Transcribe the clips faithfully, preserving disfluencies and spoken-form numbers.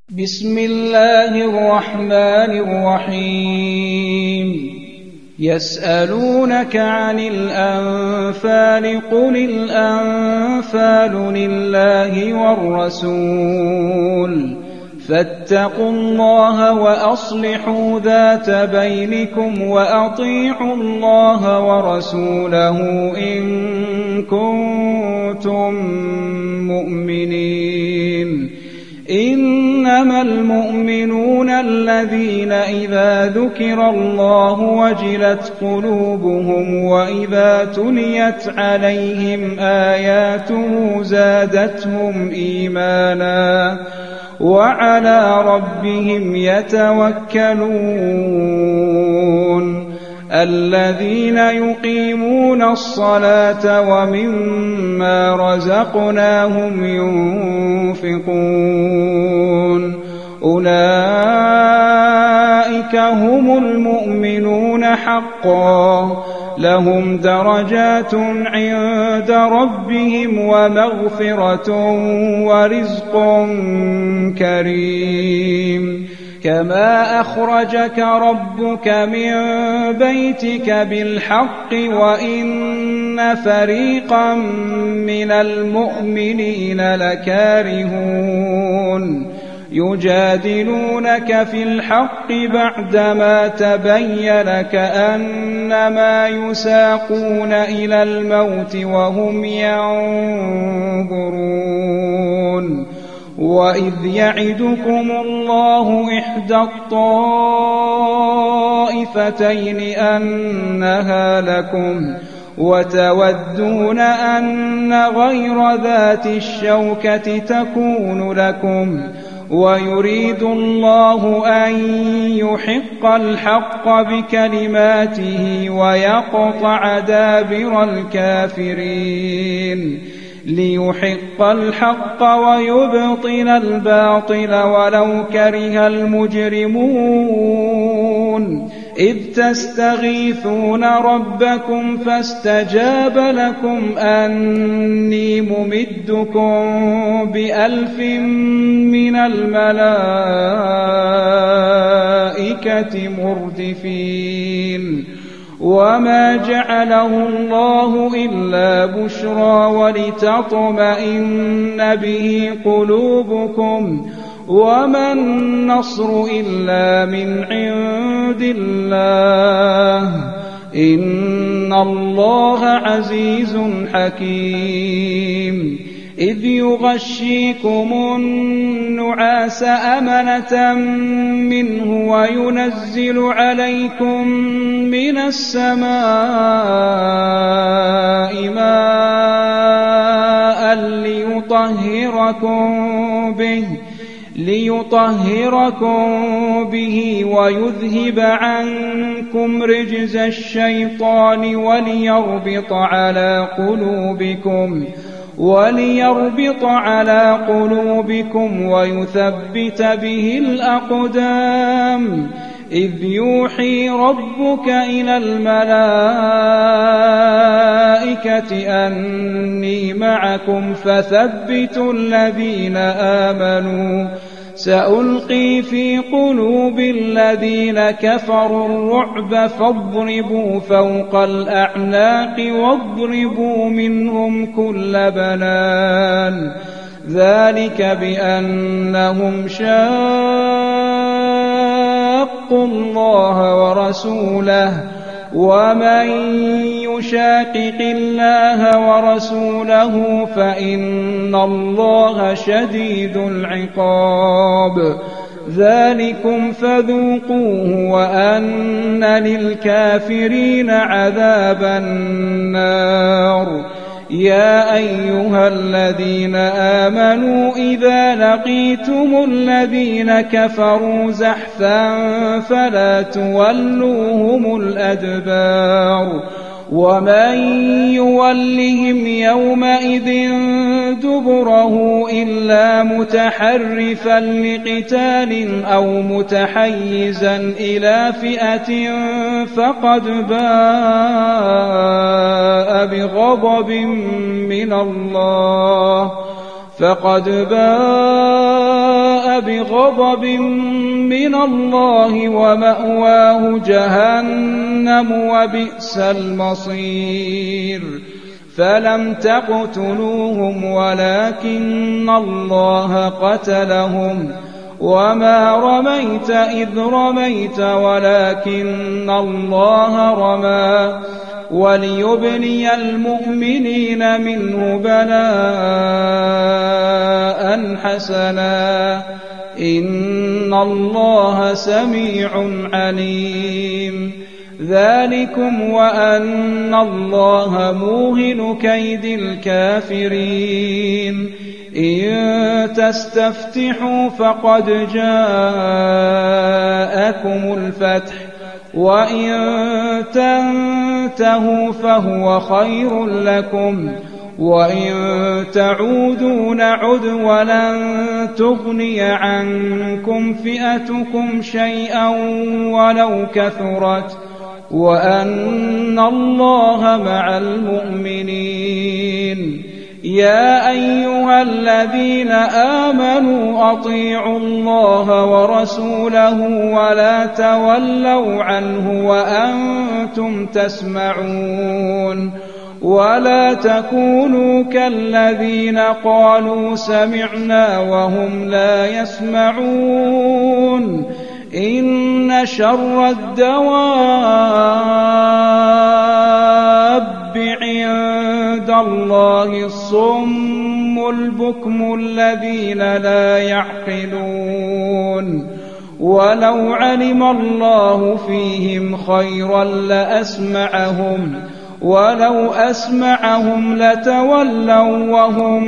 بسم الله الرحمن الرحيم يسألونك عن الأنفال قل الأنفال لله والرسول فاتقوا الله وأصلحوا ذات بينكم وأطيعوا الله ورسوله إن كنتم مؤمنين إنما المؤمنون الذين إذا ذكر الله وجلت قلوبهم وإذا تليت عليهم آياته زادتهم إيمانا وعلى ربهم يتوكلون الذين يقيمون الصلاة ومما رزقناهم ينفقون أولئك هم المؤمنون حقا لهم درجات عند ربهم ومغفرة ورزق كريم كما أخرجك ربك من بيتك بالحق وإن فريقا من المؤمنين لكارهون يجادلونك في الحق بعدما تبين كأنما يساقون إلى الموت وهم ينظرون وإذ يعدكم الله إحدى الطائفتين أنها لكم وتودون أن غير ذات الشوكة تكون لكم ويريد الله أن يحق الحق بكلماته ويقطع دابر الكافرين ليحق الحق ويبطل الباطل ولو كره المجرمون إذ تستغيثون ربكم فاستجاب لكم أني ممدكم بألف من الملائكة مردفين وما جعله الله إلا بشرى ولتطمئن به قلوبكم وما النصر إلا من عند الله إن الله عزيز حكيم إذ يغشيكم النعاس أمنة منه وينزل عليكم من السماء ماء ليطهركم به ليطهركم به ويذهب عنكم رجز الشيطان وليربط على قلوبكم وليربط على قلوبكم ويثبت به الأقدام إذ يوحي ربك إلى الملائكة أني معكم فثبتوا الذين آمنوا سألقي في قلوب الذين كفروا الرعب فاضربوا فوق الأعناق واضربوا منهم كل بنان ذلك بأنهم شاقوا الله ورسوله ومن يشاقق الله ورسوله فإن الله شديد العقاب ذلكم فذوقوه وأن للكافرين عذاب النار يا أيها الذين آمنوا إذا لقيتم الذين كفروا زحفا فلا تولوهم الأدبار ومن يولهم يومئذ دبره إلا متحرفا لقتال أو متحيزا إلى فئة فقد باء بغضب من الله فقد باء بغضب بغضب من الله ومأواه جهنم وبئس المصير فلم تقتلوهم ولكن الله قتلهم وما رميت إذ رميت ولكن الله رمى وليبلي المؤمنين منه بلاء حسنا إن الله سميع عليم ذلكم وأن الله موهن كيد الكافرين إن تستفتحوا فقد جاءكم الفتح وإن تنتهوا فهو خير لكم وإن تعودوا نعد ولن تغني عنكم فئتكم شيئا ولو كثرت وأن الله مع المؤمنين يا أيها الذين آمنوا أطيعوا الله ورسوله ولا تولوا عنه وأنتم تسمعون ولا تكونوا كالذين قالوا سمعنا وهم لا يسمعون إن شر الدواب عند الله الصم البكم الذين لا يعقلون ولو علم الله فيهم خيرا لأسمعهم ولو أسمعهم لتولوا وهم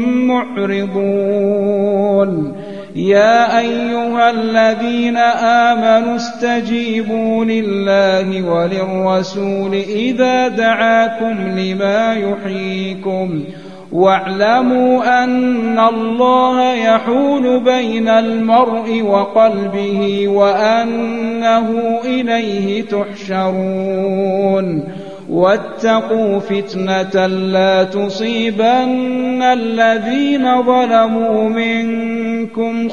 معرضون يا أيها الذين آمنوا استجيبوا لله وللرسول إذا دعاكم لما يحييكم واعلموا أن الله يحول بين المرء وقلبه وأنه إليه تحشرون واتقوا فتنة لا تصيبن الذين ظلموا منكم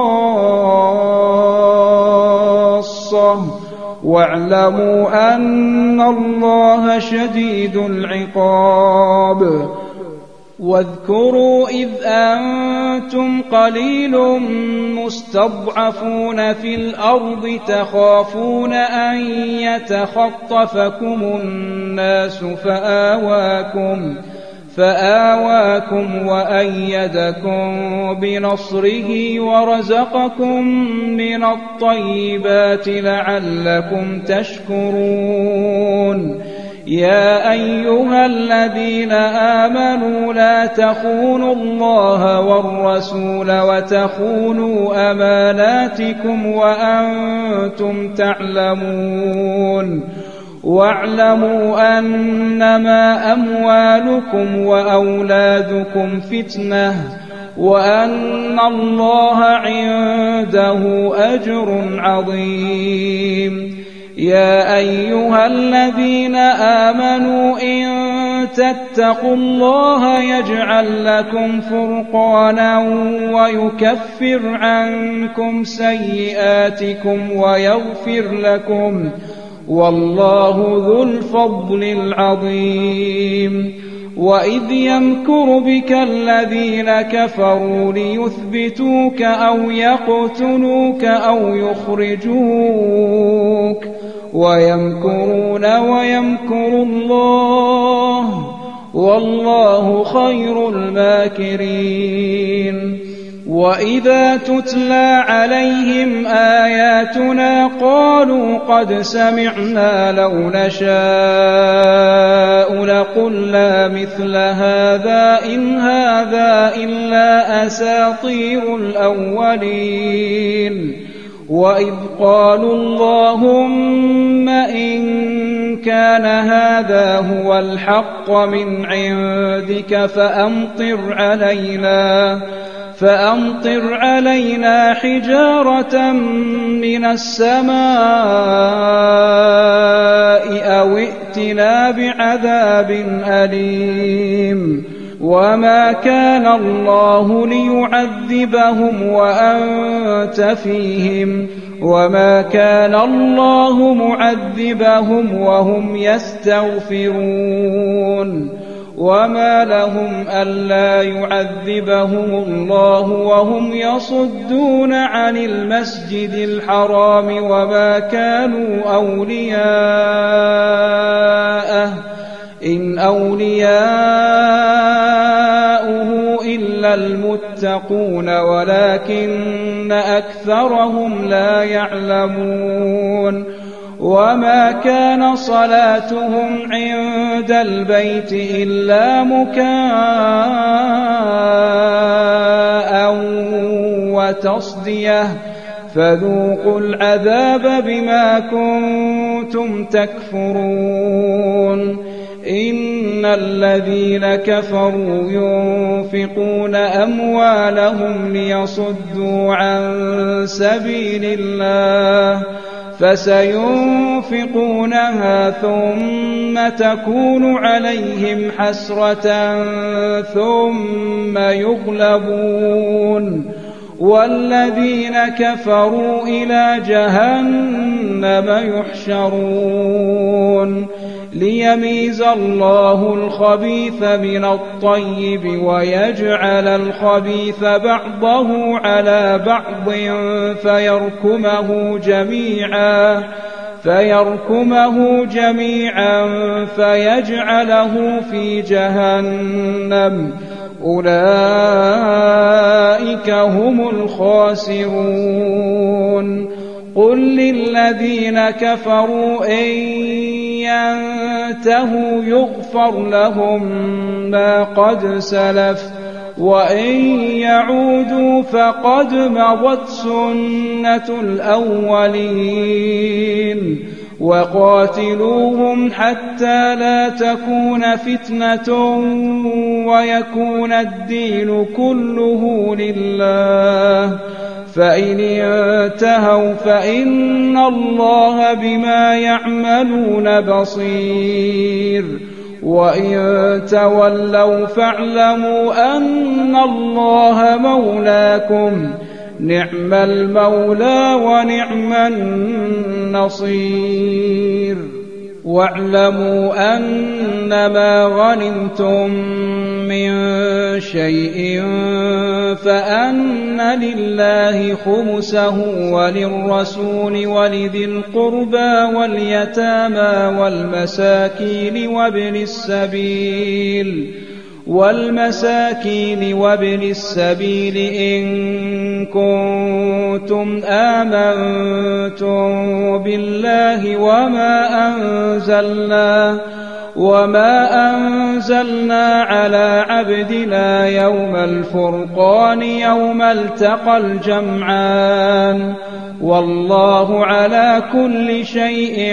خاصة واعلموا أن الله شديد العقاب واذكروا إذ أنتم قليل مستضعفون في الأرض تخافون أن يتخطفكم الناس فآواكم فآواكم وأيدكم بنصره ورزقكم من الطيبات لعلكم تشكرون يا أيها الذين آمنوا لا تخونوا الله والرسول وتخونوا أماناتكم وأنتم تعلمون واعلموا أنما أموالكم وأولادكم فتنة وأن الله عنده أجر عظيم يا أيها الذين آمنوا إن تتقوا الله يجعل لكم فرقانا ويكفر عنكم سيئاتكم ويغفر لكم والله ذو الفضل العظيم وإذ يمكر بك الذين كفروا ليثبتوك أو يقتلوك أو يخرجوك ويمكرون ويمكر الله والله خير الماكرين وإذا تتلى عليهم آياتنا قالوا قد سمعنا لو نشاء لقلنا مثل هذا إن هذا إلا أساطير الأولين وإذ قالوا اللهم إن كان هذا هو الحق من عندك فأمطر علينا فأمطر علينا حجارة من السماء أو ائتنا بعذاب أليم وما كان الله ليعذبهم وأنت فيهم وما كان الله معذبهم وهم يستغفرون وما لهم ألا يعذبهم الله وهم يصدون عن المسجد الحرام وما كانوا أولياءه إن أولياؤه إلا المتقون ولكن أكثرهم لا يعلمون وما كان صلاتهم عند البيت إلا مكاء وتصدية فذوقوا العذاب بما كنتم تكفرون إن الذين كفروا ينفقون أموالهم ليصدوا عن سبيل الله فسينفقونها ثم تكون عليهم حسرة ثم يغلبون والذين كفروا إلى جهنم يحشرون ليميز الله الخبيث من الطيب ويجعل الخبيث بعضه على بعض فيركمه جميعا فيركمه جميعا فيجعله في جهنم أولئك هم الخاسرون قل للذين كفروا إن ينتهوا يغفر لهم ما قد سلف وإن يعودوا فقد مضت سنة الأولين وقاتلوهم حتى لا تكون فتنة ويكون الدين كله لله فإن انتهوا فإن الله بما يعملون بصير وإن تولوا فاعلموا أن الله مولاكم نعم المولى ونعم النصير واعلموا أنما غنمتم من شيء فأن لله خمسه وللرسول ولذي القربى واليتامى والمساكين وابن السبيل والمساكين وابن السبيل إن كنتم آمنتم بالله وما أنزلنا وما أنزلنا على عبدنا يوم الفرقان يوم التقى الجمعان والله على كل شيء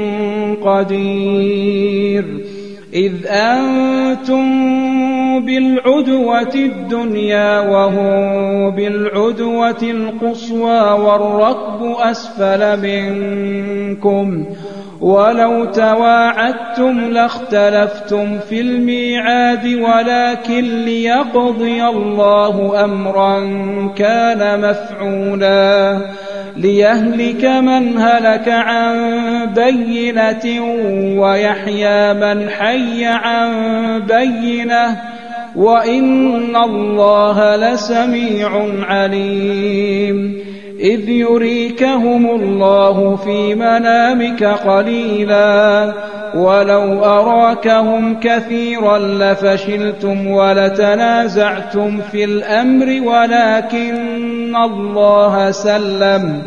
قدير إذ أنتم بالعدوة الدنيا وهم بالعدوة القصوى والركب أسفل منكم ولو تواعدتم لاختلفتم في الميعاد ولكن ليقضي الله أمرا كان مفعولا ليهلك من هلك عن بينة ويحيى من حي عن بينة وإن الله لسميع عليم إذ يريكهم الله في منامك قليلا ولو أراكهم كثيرا لفشلتم ولتنازعتم في الأمر ولكن الله سلم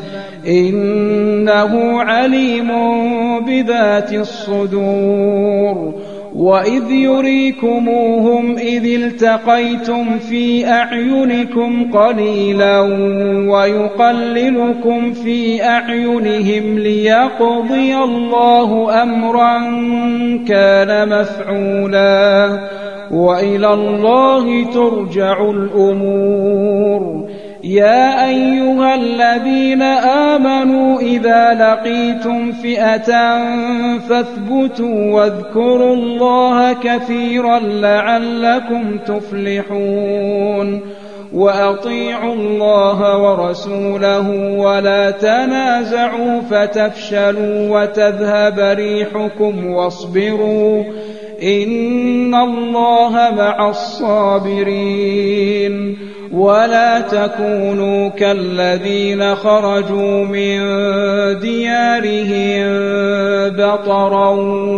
إنه عليم بذات الصدور وإذ يريكموهم إذ التقيتم في أعينكم قليلا ويقللكم في أعينهم ليقضي الله أمرا كان مفعولا وإلى الله ترجع الأمور يا أيها الذين آمنوا إذا لقيتم فئة فاثبتوا واذكروا الله كثيرا لعلكم تفلحون وأطيعوا الله ورسوله ولا تنازعوا فتفشلوا وتذهب ريحكم واصبروا إن الله مع الصابرين ولا تكونوا كالذين خرجوا من ديارهم بطرا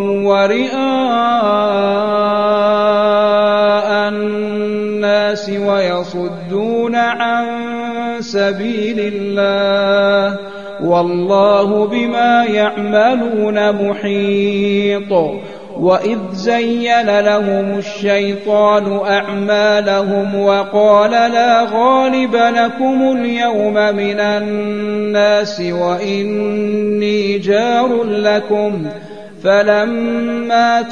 ورئاء الناس ويصدون عن سبيل الله والله بما يعملون محيط وإذ زين لهم الشيطان أعمالهم وقال لا غالب لكم اليوم من الناس وإني جار لكم فلما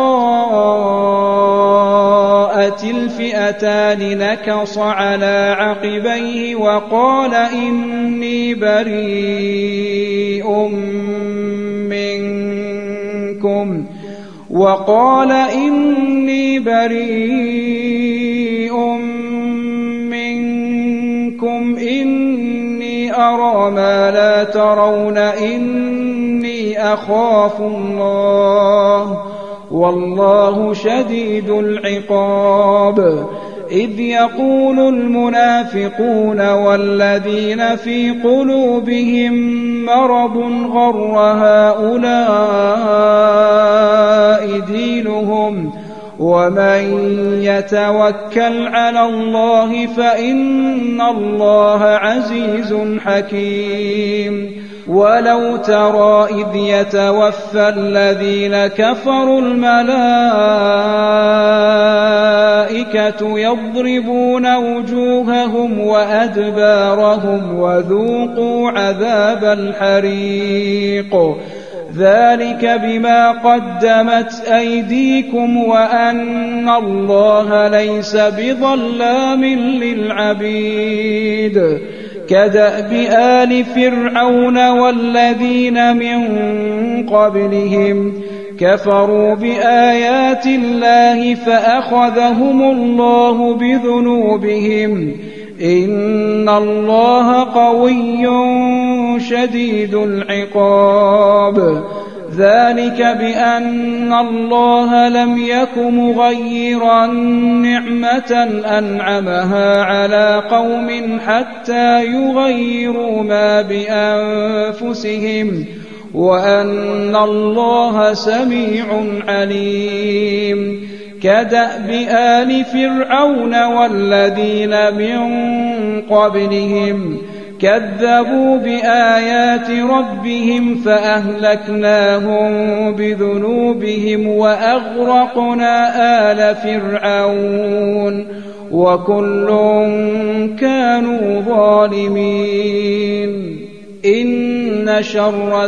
تراءت الفئتان نكص على عقبيه وقال إني بريء منكم وقال إني بريء منكم إني أرى ما لا ترون إني أخاف الله والله شديد العقاب إذ يقول المنافقون والذين في قلوبهم مرض غر هؤلاء دينهم ومن يتوكل على الله فإن الله عزيز حكيم ولو ترى إذ يتوفى الذين كفروا الملائكة يضربون وجوههم وأدبارهم وذوقوا عذاب الحريق ذلك بما قدمت أيديكم وأن الله ليس بظلام للعبيد كدأب آل فرعون والذين من قبلهم كفروا بآيات الله فأخذهم الله بذنوبهم إن الله قوي شديد العقاب ذلك بأن الله لم يك مغيرا نعمة أنعمها على قوم حتى يغيروا ما بأنفسهم وأن الله سميع عليم كدأب آل فرعون والذين من قبلهم كذبوا بآيات ربهم فأهلكناهم بذنوبهم وأغرقنا آل فرعون وكل كانوا ظالمين إن شر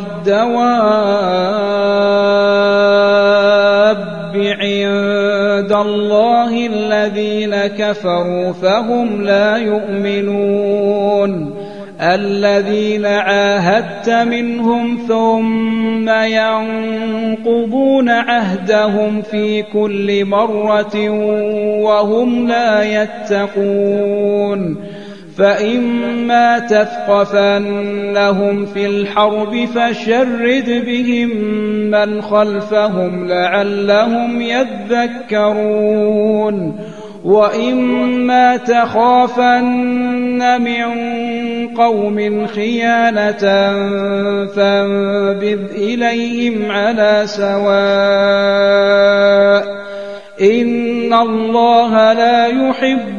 الدواب عند الله الذين كفروا فهم لا يؤمنون الذين عاهدت منهم ثم ينقضون عهدهم في كل مرة وهم لا يتقون فإما تثقفنهم في الحرب فشرد بهم من خلفهم لعلهم يذكرون وإما تخافن من قوم خيانة فانبذ إليهم على سواء إن الله لا يحب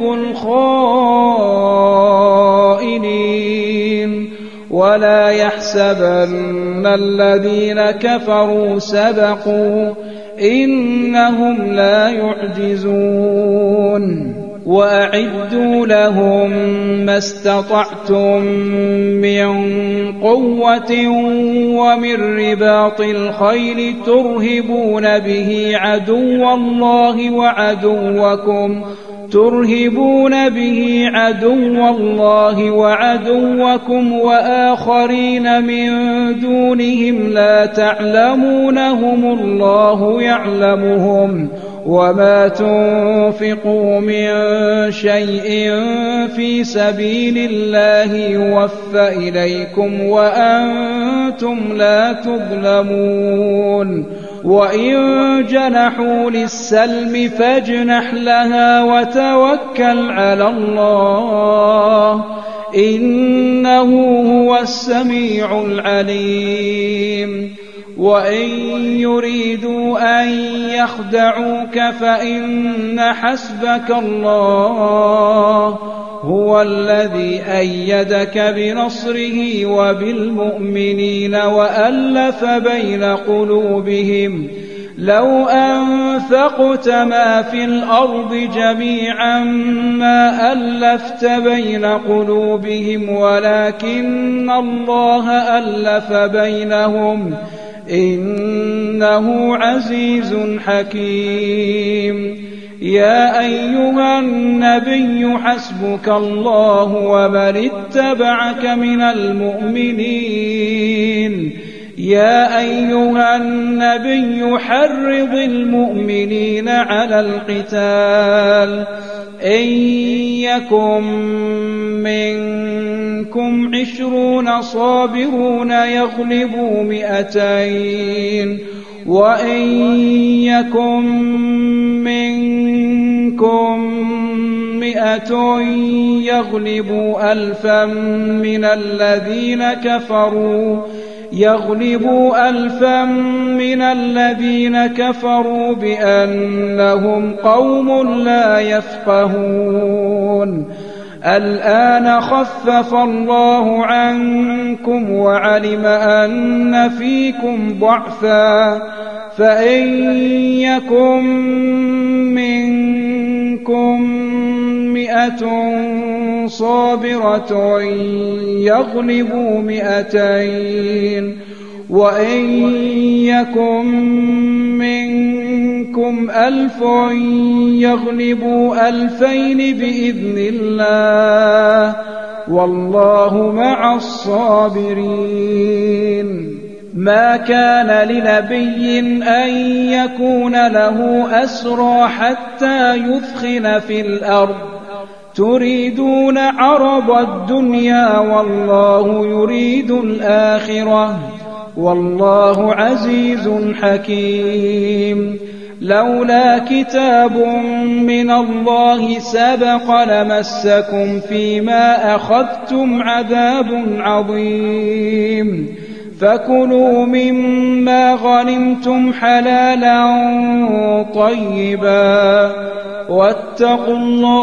الخائنين ولا يحسبن الذين كفروا سبقوا إنهم لا يعجزون وأعدوا لهم ما استطعتم من قوة ومن رباط الخيل ترهبون به عدو الله وعدوكم ترهبون به عدو الله وعدوكم وآخرين من دونهم لا تعلمونهم الله يعلمهم وما تنفقوا من شيء في سبيل الله يوفى إليكم وأنتم لا تظلمون وإن جنحوا للسلم فاجنح لها وتوكل على الله إنه هو السميع العليم وإن يريدوا أن يخدعوك فإن حسبك الله هو الذي أيدك بنصره وبالمؤمنين وألف بين قلوبهم لو أنفقت ما في الأرض جميعا ما ألفت بين قلوبهم ولكن الله ألف بينهم إنه عزيز حكيم يا أيها النبي حسبك الله ومن اتبعك من المؤمنين يا أيها النبي حرض المؤمنين على القتال إن يكن منكم عشرون صابرون يغلبوا مئتين وإن يكن منكم مئة يغلبوا ألفا من الذين كفروا يغلبوا ألفا من الذين كفروا بأنهم قوم لا يفقهون الآن خفف الله عنكم وعلم أن فيكم ضعفا فإن يكن منكم مئة صابرة يغلبوا مئتين وإن يكن منكم ألف يغلبوا ألفين بإذن الله والله مع الصابرين ما كان لنبي أن يكون له أسرى حتى يثخن في الأرض تريدون عرض الدنيا والله يريد الآخرة والله عزيز حكيم لولا كتاب من الله سبق لمسكم فيما أخذتم عذاب عظيم فكلوا مما غنمتم حلالا طيبا واتقوا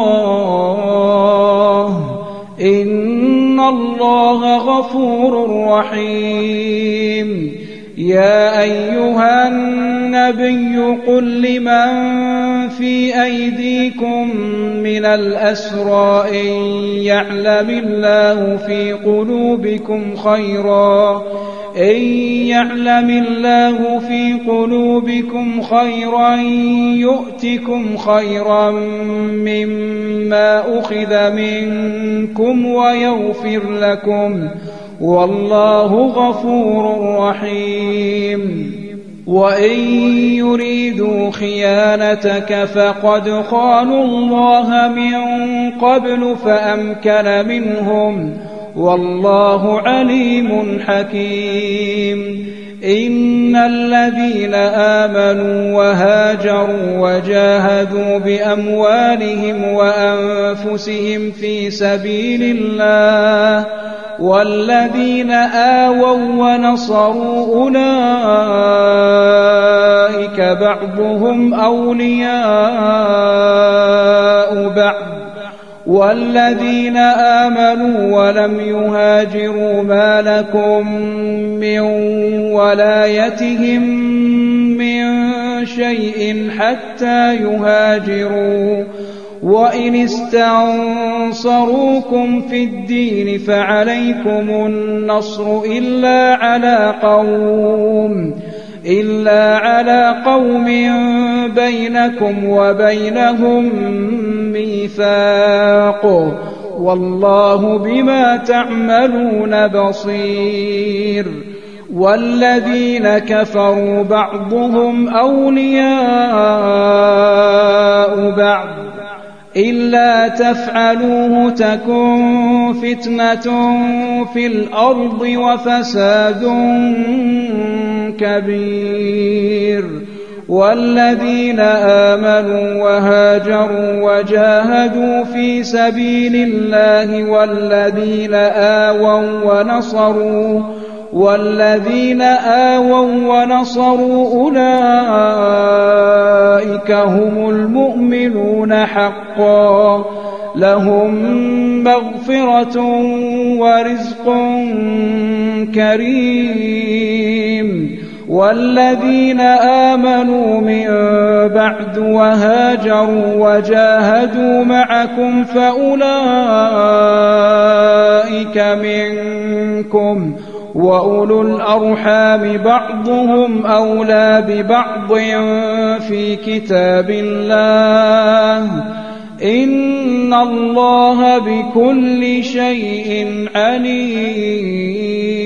الله إن الله غفور رحيم يا أيها النبي قل لمن في أيديكم من الأسرى إن يعلم الله في قلوبكم خيرا إن يعلم الله في قلوبكم خيرا يؤتكم خيرا مما أخذ منكم ويغفر لكم والله غفور رحيم وإن يريدوا خيانتك فقد خانوا الله من قبل فأمكن منهم والله عليم حكيم إن الذين آمنوا وهاجروا وجاهدوا بأموالهم وأنفسهم في سبيل الله والذين آووا ونصروا أولئك بعضهم أولياء بعض والذين آمنوا ولم يهاجروا ما لكم من ولايتهم من شيء حتى يهاجروا وإن استنصروكم في الدين فعليكم النصر إلا على قوم إلا على قوم بينكم وبينهم الميثاق والله بما تعملون بصير والذين كفروا بعضهم أولياء بعض إلا تفعلوه تكن فتنة في الأرض وفساد كبير والذين آمنوا وهاجروا وجاهدوا في سبيل الله والذين آووا ونصروا والذين آووا ونصروا أولئك هم المؤمنون حقا لهم مغفرة ورزق كريم والذين آمنوا من بعد وهاجروا وجاهدوا معكم فأولئك منكم وأولو الأرحام بعضهم أولى ببعض في كتاب الله إن الله بكل شيء عليم.